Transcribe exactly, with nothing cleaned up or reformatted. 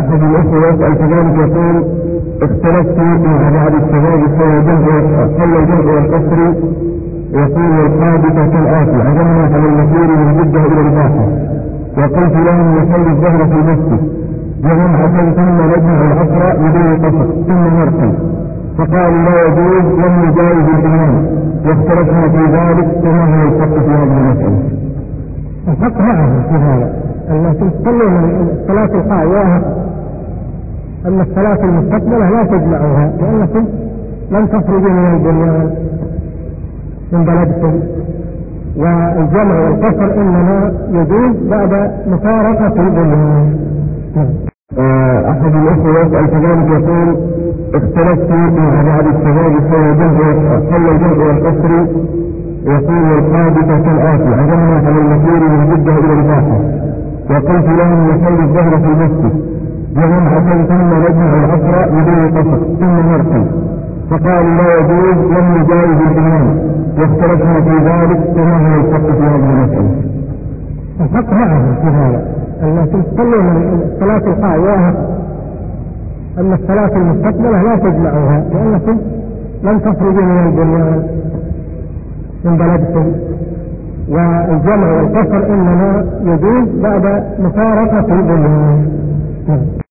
أحد الأخوة يسأل كذلك يقول: اختلفت مع بعض الشباب حول الجمع والقصر، يقول: والحادثة كالآتي: عزمنا على المسير من جدة إلى الباحة، وقلت لهم نصلي الظهر في المسجد جماعة ثم نجمع العصر بدون قصر ثم نرقي، فقالوا لا يجوز، لم يجاوز الإمام، واختلفنا في ذلك، فما هو الحق في هذه المسألة؟ الحق معهم في هذا، أنكم تصلون من الصلاة الحالية، أما الصلاة المستقبلة لا تجمعوها، لأنكم لم تخرجوا من البنيان من بلدكم، والجمع والقصر إنما يجوز بعد مفارقة البنيان. أحد الأخوة يسأل كذلك يقول: اختلفت مع بعض الشباب حول الجمع والقصر، يقول: والحادثة كالآتي: عزمنا على المسير من جدة إلى الباحة، وقلت لهم نصلي الظهر في المسجد جماعة ثم نجمع العصر بدون قصر ثم نرقي، فقالوا لا يجوز، لم يجاوز الإمام، واختلفنا في ذلك، فما هو الحق في هذه المسألة؟ الحق معهم في هذا، أنكم تصلون من الصلاة الحالية، أما الصلاة المستقبلة لا تجمعوها، لأنكم لم تخرجوا من البنيان من بلدكم، والجمع والقصر إنما يجوز بعد مفارقة البنيان.